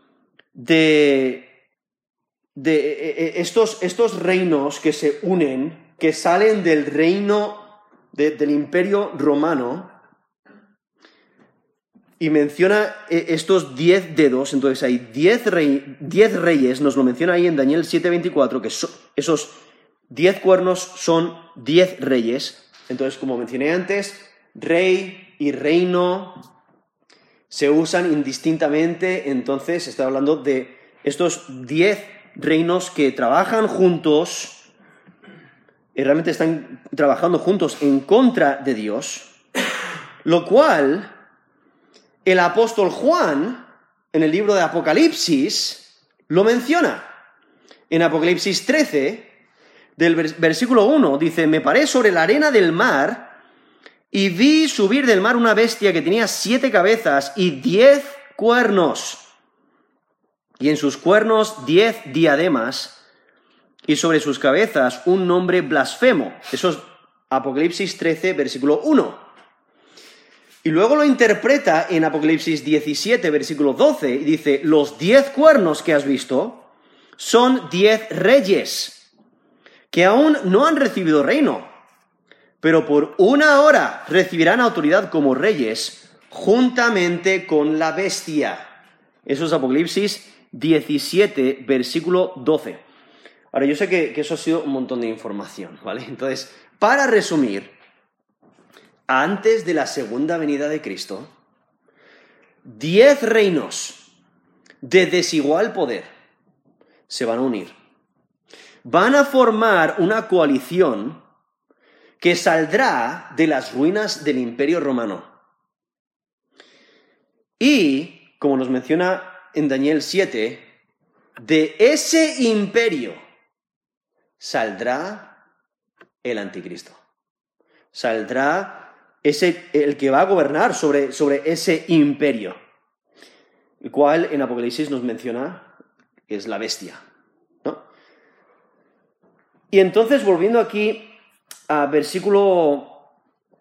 Speaker 1: de estos reinos que se unen, que salen del reino del imperio romano, y menciona estos 10 dedos. Entonces hay 10 reyes, nos lo menciona ahí en Daniel 7:24, que esos 10 cuernos son 10 reyes. Entonces, como mencioné antes, rey y reino se usan indistintamente, entonces está hablando de estos 10 reinos que trabajan juntos, y realmente están trabajando juntos en contra de Dios, lo cual el apóstol Juan, en el libro de Apocalipsis, lo menciona. En Apocalipsis 13, del versículo 1, dice: me paré sobre la arena del mar y vi subir del mar una bestia que tenía 7 cabezas y 10 cuernos, y en sus cuernos 10 diademas, y sobre sus cabezas un nombre blasfemo. Eso es Apocalipsis 13, versículo 1. Y luego lo interpreta en Apocalipsis 17, versículo 12, y dice: los 10 cuernos que has visto son 10 reyes, que aún no han recibido reino, pero por 1 hora recibirán autoridad como reyes, juntamente con la bestia. Eso es Apocalipsis 17, versículo 12. Ahora, yo sé que eso ha sido un montón de información, ¿vale? Entonces, para resumir, antes de la segunda venida de Cristo, 10 reinos de desigual poder se van a unir. Van a formar una coalición que saldrá de las ruinas del Imperio Romano. Y, como nos menciona en Daniel 7, de ese imperio saldrá el anticristo. Saldrá el que va a gobernar sobre ese imperio, el cual en Apocalipsis nos menciona que es la bestia, ¿no? Y entonces, volviendo aquí a versículo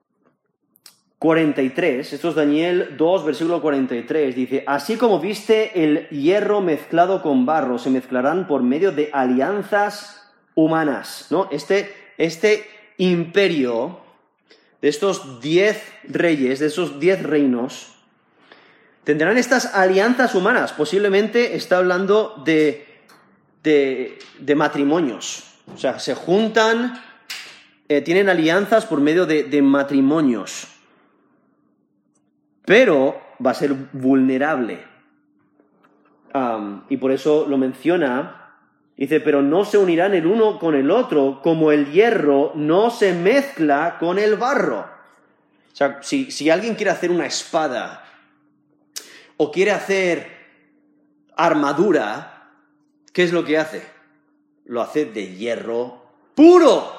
Speaker 1: 43, esto es Daniel 2, versículo 43, dice: así como viste el hierro mezclado con barro, se mezclarán por medio de alianzas humanas, ¿no? Este imperio de estos 10 reyes, de esos 10 reinos, tendrán estas alianzas humanas. Posiblemente está hablando de matrimonios. O sea, se juntan, tienen alianzas por medio de matrimonios. Pero va a ser vulnerable. Y por eso lo menciona. Dice: pero no se unirán el uno con el otro, como el hierro no se mezcla con el barro. O sea, si alguien quiere hacer una espada o quiere hacer armadura, ¿qué es lo que hace? Lo hace de hierro puro,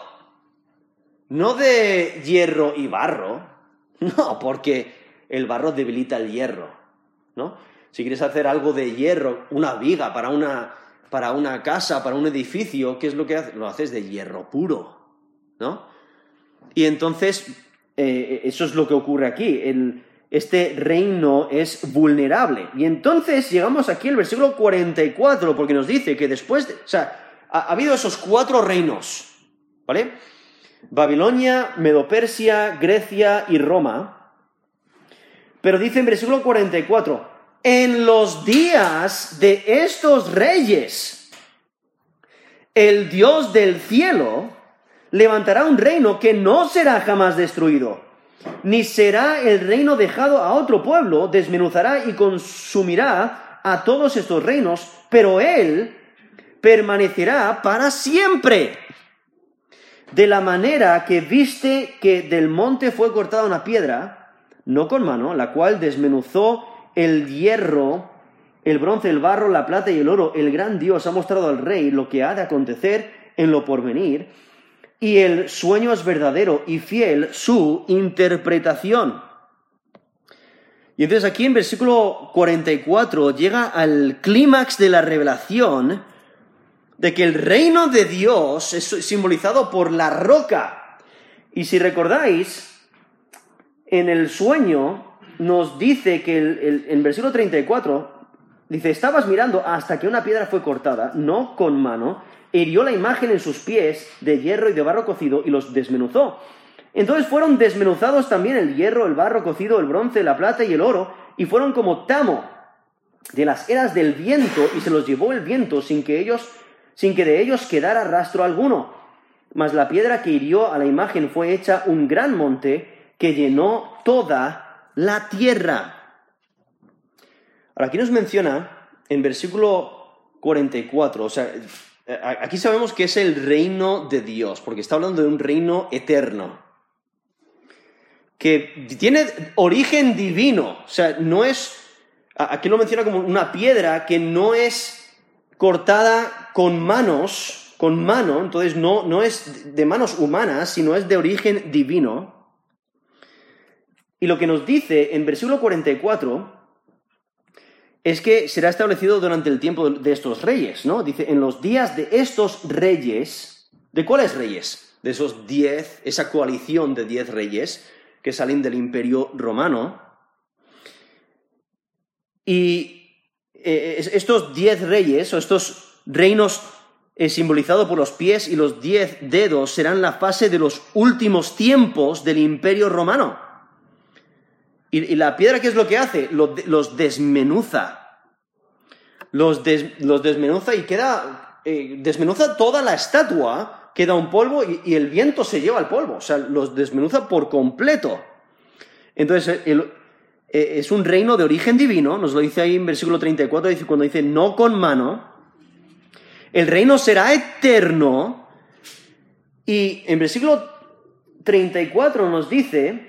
Speaker 1: no de hierro y barro. No, porque el barro debilita el hierro, ¿no? Si quieres hacer algo de hierro, una viga para una casa, para un edificio, ¿qué es lo que haces? Lo haces de hierro puro, ¿no? Y entonces, eso es lo que ocurre aquí. Este reino es vulnerable. Y entonces llegamos aquí al versículo 44, porque nos dice que después ha habido esos 4 reinos, ¿vale? Babilonia, Medo-Persia, Grecia y Roma. Pero dice en versículo 44: en los días de estos reyes, el Dios del cielo levantará un reino que no será jamás destruido, ni será el reino dejado a otro pueblo. Desmenuzará y consumirá a todos estos reinos, pero él permanecerá para siempre. De la manera que viste que del monte fue cortada una piedra, no con mano, la cual desmenuzó el hierro, el bronce, el barro, la plata y el oro, el gran Dios ha mostrado al rey lo que ha de acontecer en lo porvenir, y el sueño es verdadero y fiel su interpretación. Y entonces aquí en versículo 44 llega al clímax de la revelación de que el reino de Dios es simbolizado por la roca. Y si recordáis, en el sueño nos dice que en versículo 34, dice: estabas mirando hasta que una piedra fue cortada, no con mano, hirió la imagen en sus pies de hierro y de barro cocido y los desmenuzó. Entonces fueron desmenuzados también el hierro, el barro cocido, el bronce, la plata y el oro, y fueron como tamo de las eras del viento, y se los llevó el viento sin que de ellos quedara rastro alguno. Mas la piedra que hirió a la imagen fue hecha un gran monte que llenó toda la tierra. Ahora, aquí nos menciona en versículo 44, o sea, aquí sabemos que es el reino de Dios, porque está hablando de un reino eterno, que tiene origen divino, o sea, no es, aquí lo menciona como una piedra que no es cortada con mano, entonces no es de manos humanas, sino es de origen divino. Y lo que nos dice en versículo 44 es que será establecido durante el tiempo de estos reyes, ¿no? Dice, en los días de estos reyes, ¿de cuáles reyes? De esos 10, esa coalición de 10 reyes que salen del Imperio Romano. Y estos 10 reyes, o estos reinos simbolizados por los pies y los 10 dedos, serán la fase de los últimos tiempos del Imperio Romano. Y la piedra, ¿qué es lo que hace? Los desmenuza. Los desmenuza y desmenuza toda la estatua, queda un polvo y el viento se lleva el polvo. O sea, los desmenuza por completo. Entonces, es un reino de origen divino, nos lo dice ahí en versículo 34, cuando dice no con mano. El reino será eterno. Y en versículo 34 nos dice...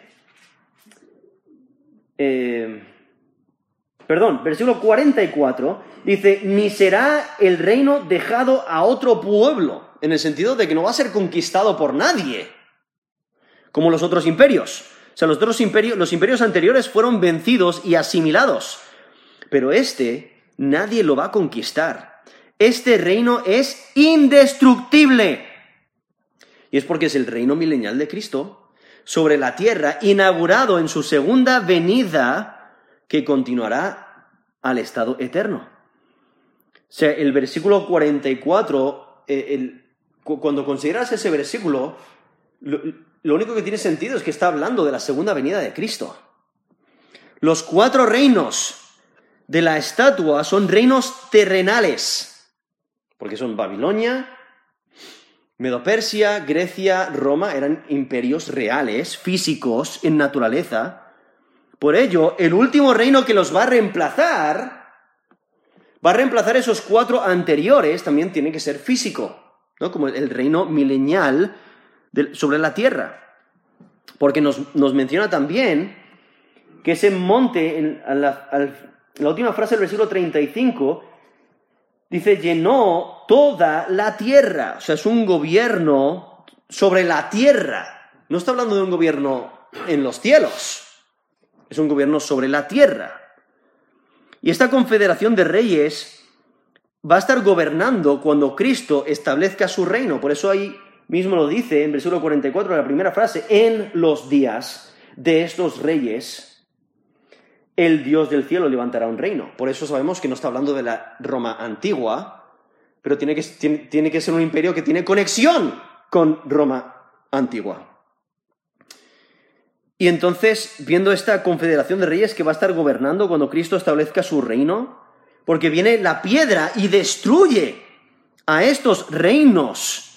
Speaker 1: versículo 44, dice, ni será el reino dejado a otro pueblo, en el sentido de que no va a ser conquistado por nadie, como los otros imperios. O sea, los imperios anteriores fueron vencidos y asimilados, pero nadie lo va a conquistar. Este reino es indestructible. Y es porque es el reino milenial de Cristo sobre la tierra, inaugurado en su segunda venida, que continuará al estado eterno. O sea, el versículo 44, cuando consideras ese versículo, lo único que tiene sentido es que está hablando de la segunda venida de Cristo. Los 4 reinos de la estatua son reinos terrenales, porque son Babilonia, Medo-Persia, Grecia, Roma, eran imperios reales, físicos, en naturaleza. Por ello, el último reino que los va a reemplazar esos 4 anteriores, también tiene que ser físico, ¿no? Como el reino milenial sobre la tierra. Porque nos menciona también que ese monte, la última frase del versículo 35, dice, llenó toda la tierra. O sea, es un gobierno sobre la tierra. No está hablando de un gobierno en los cielos. Es un gobierno sobre la tierra. Y esta confederación de reyes va a estar gobernando cuando Cristo establezca su reino. Por eso ahí mismo lo dice en versículo 44, la primera frase, en los días de estos reyes, el Dios del cielo levantará un reino. Por eso sabemos que no está hablando de la Roma antigua, pero tiene que ser un imperio que tiene conexión con Roma antigua. Y entonces, viendo esta confederación de reyes que va a estar gobernando cuando Cristo establezca su reino, porque viene la piedra y destruye a estos reinos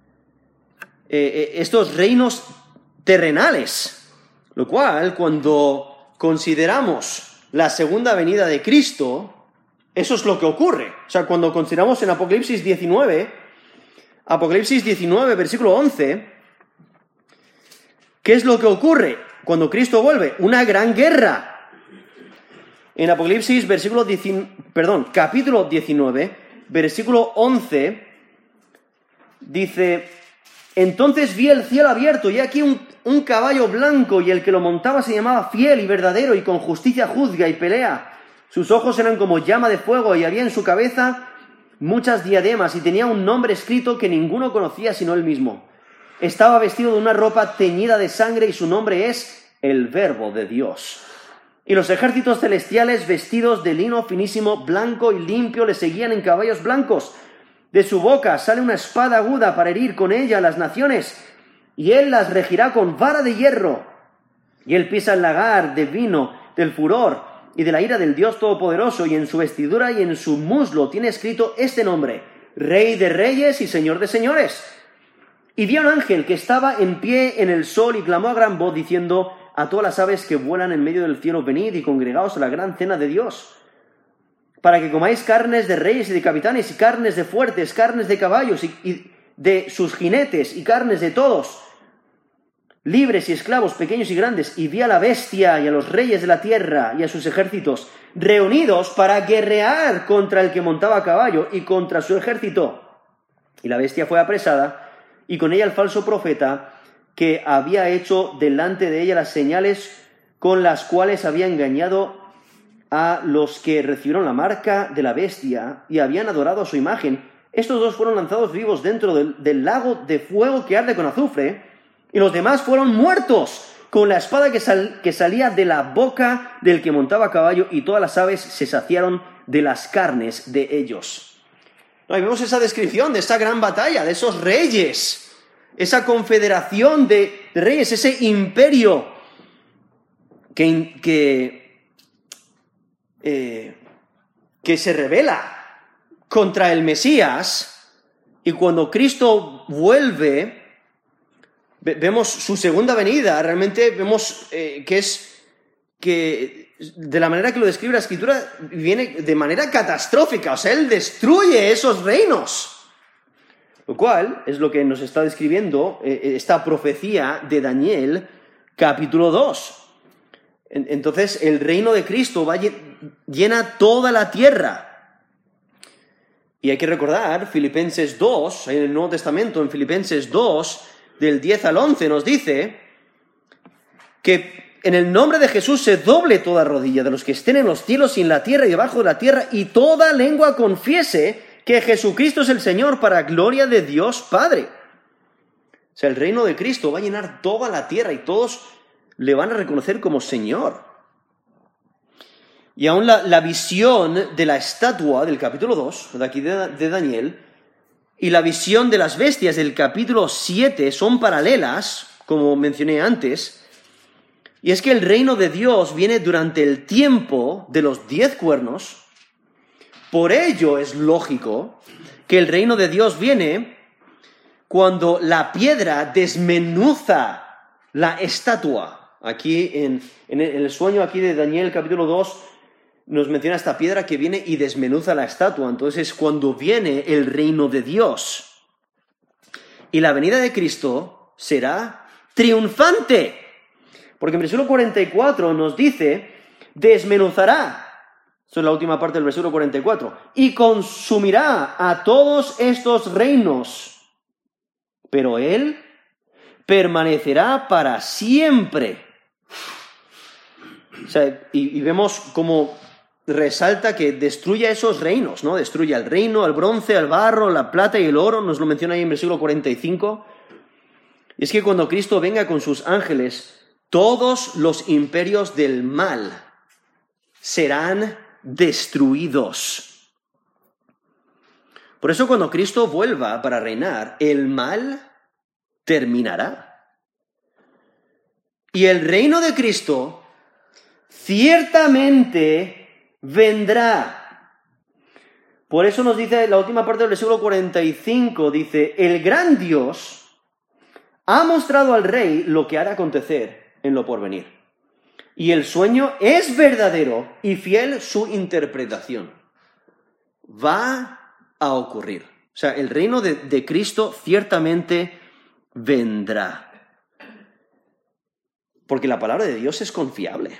Speaker 1: terrenales, lo cual, cuando consideramos la segunda venida de Cristo, eso es lo que ocurre. O sea, cuando consideramos en Apocalipsis 19, versículo 11, ¿qué es lo que ocurre cuando Cristo vuelve? Una gran guerra. En Apocalipsis, capítulo 19, versículo 11, dice, entonces vi el cielo abierto y aquí un caballo blanco, y el que lo montaba se llamaba Fiel y Verdadero, y con justicia juzga y pelea. Sus ojos eran como llama de fuego, y había en su cabeza muchas diademas, y tenía un nombre escrito que ninguno conocía sino él mismo. Estaba vestido de una ropa teñida de sangre, y su nombre es el Verbo de Dios. Y los ejércitos celestiales, vestidos de lino finísimo, blanco y limpio, le seguían en caballos blancos. De su boca sale una espada aguda para herir con ella a las naciones, y él las regirá con vara de hierro. Y él pisa el lagar de vino del furor y de la ira del Dios Todopoderoso, y en su vestidura y en su muslo tiene escrito este nombre: Rey de Reyes y Señor de Señores. Y vi a un ángel que estaba en pie en el sol y clamó a gran voz diciendo a todas las aves que vuelan en medio del cielo: venid y congregaos a la gran cena de Dios, para que comáis carnes de reyes y de capitanes, y carnes de fuertes, carnes de caballos y de sus jinetes, y carnes de todos, libres y esclavos, pequeños y grandes, y vi a la bestia y a los reyes de la tierra y a sus ejércitos reunidos para guerrear contra el que montaba a caballo y contra su ejército. Y la bestia fue apresada, y con ella el falso profeta, que había hecho delante de ella las señales con las cuales había engañado a los que recibieron la marca de la bestia y habían adorado a su imagen. Estos dos fueron lanzados vivos dentro del lago de fuego que arde con azufre, y los demás fueron muertos con la espada que salía de la boca del que montaba a caballo, y todas las aves se saciaron de las carnes de ellos. Ahí vemos esa descripción de esta gran batalla, de esos reyes, esa confederación de reyes, ese imperio que se rebela contra el Mesías, y cuando Cristo vuelve, vemos su segunda venida. Realmente vemos que de la manera que lo describe la Escritura viene de manera catastrófica. O sea, Él destruye esos reinos, lo cual es lo que nos está describiendo esta profecía de Daniel capítulo 2. Entonces el reino de Cristo llena toda la tierra. Y hay que recordar, Filipenses 2, en el Nuevo Testamento, en Filipenses 2, del 10 al 11, nos dice que en el nombre de Jesús se doble toda rodilla de los que estén en los cielos y en la tierra y debajo de la tierra, y toda lengua confiese que Jesucristo es el Señor, para gloria de Dios Padre. O sea, el reino de Cristo va a llenar toda la tierra y todos le van a reconocer como Señor. Y aún la visión de la estatua del capítulo 2, de aquí de Daniel, y la visión de las bestias del capítulo 7 son paralelas, como mencioné antes, y es que el reino de Dios viene durante el tiempo de los 10 cuernos. Por ello es lógico que el reino de Dios viene cuando la piedra desmenuza la estatua. Aquí en el sueño aquí de Daniel capítulo 2 nos menciona esta piedra que viene y desmenuza la estatua. Entonces es cuando viene el reino de Dios. Y la venida de Cristo será triunfante. Porque en versículo 44 nos dice, desmenuzará. Esto es la última parte del versículo 44. Y consumirá a todos estos reinos. Pero Él permanecerá para siempre. O sea, y vemos cómo resalta que destruye esos reinos, ¿no? Destruye al reino, al bronce, al barro, la plata y el oro. Nos lo menciona ahí en versículo 45. Y es que cuando Cristo venga con sus ángeles, todos los imperios del mal serán destruidos. Por eso cuando Cristo vuelva para reinar, el mal terminará. Y el reino de Cristo ciertamente vendrá. Por eso nos dice la última parte del versículo 45, dice, el gran Dios ha mostrado al rey lo que hará acontecer en lo porvenir. Y el sueño es verdadero y fiel su interpretación. Va a ocurrir. O sea, el reino de Cristo ciertamente vendrá. Porque la palabra de Dios es confiable.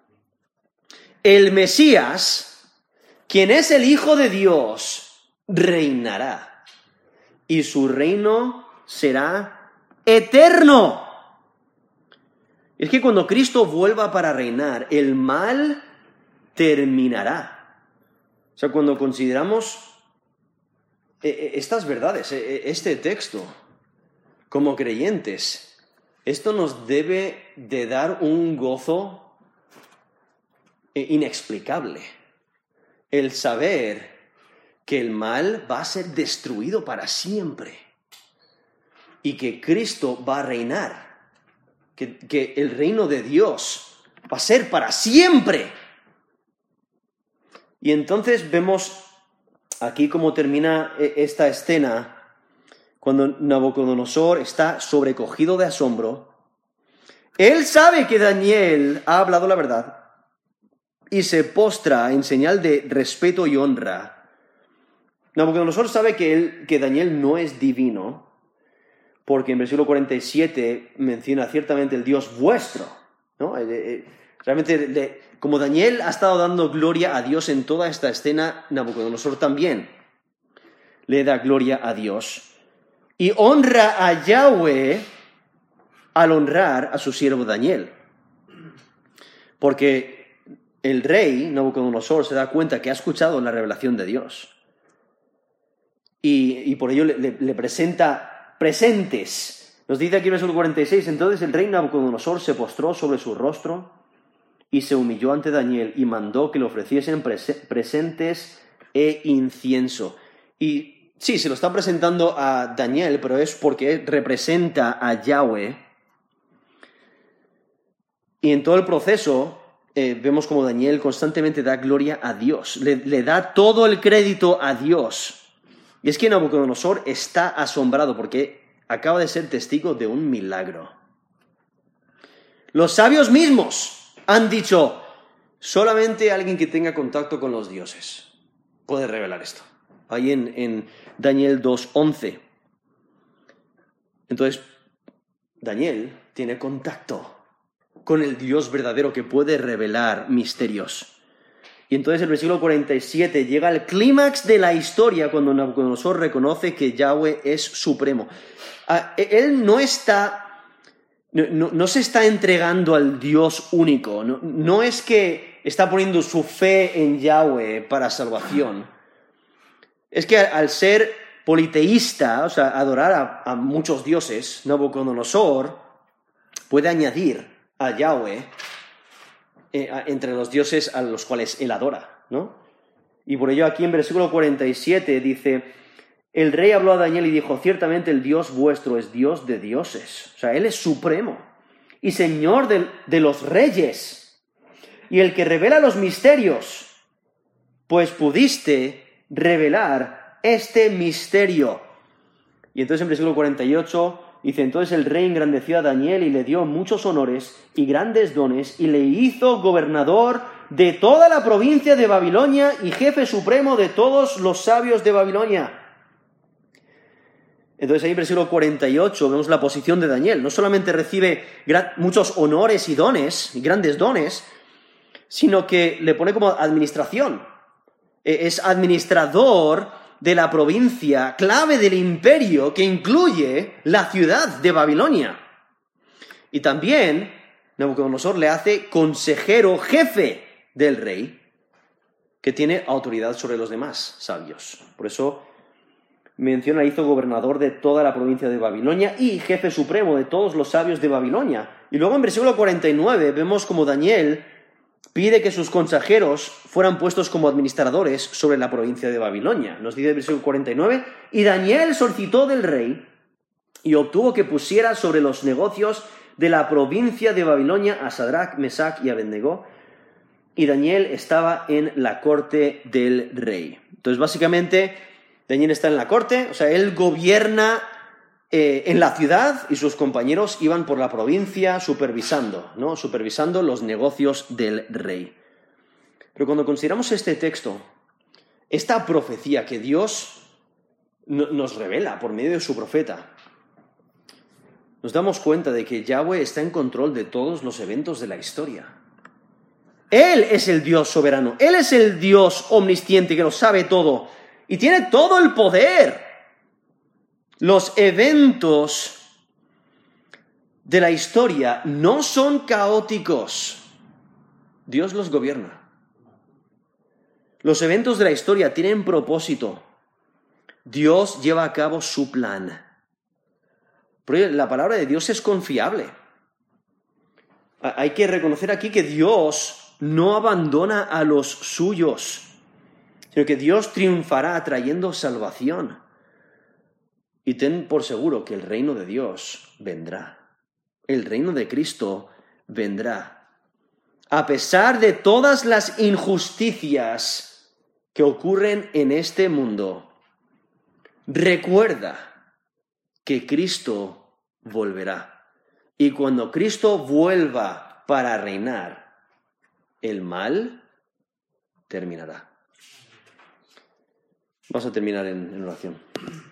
Speaker 1: El Mesías, quien es el Hijo de Dios, reinará. Y su reino será eterno. Es que cuando Cristo vuelva para reinar, el mal terminará. O sea, cuando consideramos estas verdades, este texto, como creyentes, esto nos debe de dar un gozo inexplicable. El saber que el mal va a ser destruido para siempre y que Cristo va a reinar. Que el reino de Dios va a ser para siempre. Y entonces vemos aquí cómo termina esta escena cuando Nabucodonosor está sobrecogido de asombro. Él sabe que Daniel ha hablado la verdad y se postra en señal de respeto y honra. Nabucodonosor sabe que Daniel no es divino, porque en versículo 47 menciona ciertamente el Dios vuestro, ¿no? Realmente, como Daniel ha estado dando gloria a Dios en toda esta escena, Nabucodonosor también le da gloria a Dios. Y honra a Yahweh al honrar a su siervo Daniel. Porque el rey, Nabucodonosor, se da cuenta que ha escuchado la revelación de Dios. Y por ello le presenta presentes. Nos dice aquí en versículo 46, entonces el rey Nabucodonosor se postró sobre su rostro y se humilló ante Daniel y mandó que le ofreciesen presentes e incienso. Y sí, se lo está presentando a Daniel, pero es porque representa a Yahweh. Y en todo el proceso vemos como Daniel constantemente da gloria a Dios, le da todo el crédito a Dios. Y es que Nabucodonosor está asombrado porque acaba de ser testigo de un milagro. Los sabios mismos han dicho, solamente alguien que tenga contacto con los dioses puede revelar esto. Ahí en Daniel 2:11. Entonces, Daniel tiene contacto con el Dios verdadero que puede revelar misterios. Y entonces el versículo 47 llega al clímax de la historia cuando Nabucodonosor reconoce que Yahweh es supremo. Él no se está entregando al Dios único. No es que está poniendo su fe en Yahweh para salvación. Es que al ser politeísta, o sea, adorar a muchos dioses, Nabucodonosor puede añadir a Yahweh entre los dioses a los cuales él adora, ¿no? Y por ello aquí en versículo 47 dice, el rey habló a Daniel y dijo, ciertamente el Dios vuestro es Dios de dioses, o sea, él es supremo y Señor de los reyes y el que revela los misterios, pues pudiste revelar este misterio. Y entonces en versículo 48 dice, entonces el rey engrandeció a Daniel y le dio muchos honores y grandes dones y le hizo gobernador de toda la provincia de Babilonia y jefe supremo de todos los sabios de Babilonia. Entonces ahí en versículo 48 vemos la posición de Daniel. No solamente recibe muchos honores y dones, y grandes dones, sino que le pone como administración. Es administrador de la provincia clave del imperio que incluye la ciudad de Babilonia. Y también Nabucodonosor le hace consejero jefe del rey, que tiene autoridad sobre los demás sabios. Por eso menciona, hizo gobernador de toda la provincia de Babilonia y jefe supremo de todos los sabios de Babilonia. Y luego en versículo 49 vemos como Daniel pide que sus consejeros fueran puestos como administradores sobre la provincia de Babilonia. Nos dice el versículo 49, y Daniel solicitó del rey y obtuvo que pusiera sobre los negocios de la provincia de Babilonia a Sadrach, Mesach y Abednego, y Daniel estaba en la corte del rey. Entonces, básicamente, Daniel está en la corte, o sea, él gobierna en la ciudad y sus compañeros iban por la provincia supervisando, ¿no? Supervisando los negocios del rey. Pero cuando consideramos este texto, esta profecía que Dios nos revela por medio de su profeta, nos damos cuenta de que Yahweh está en control de todos los eventos de la historia. Él es el Dios soberano, Él es el Dios omnisciente que lo sabe todo y tiene todo el poder. Los eventos de la historia no son caóticos. Dios los gobierna. Los eventos de la historia tienen propósito. Dios lleva a cabo su plan. Pero la palabra de Dios es confiable. Hay que reconocer aquí que Dios no abandona a los suyos, sino que Dios triunfará trayendo salvación. Y ten por seguro que el reino de Dios vendrá. El reino de Cristo vendrá. A pesar de todas las injusticias que ocurren en este mundo, recuerda que Cristo volverá. Y cuando Cristo vuelva para reinar, el mal terminará. Vamos a terminar en oración.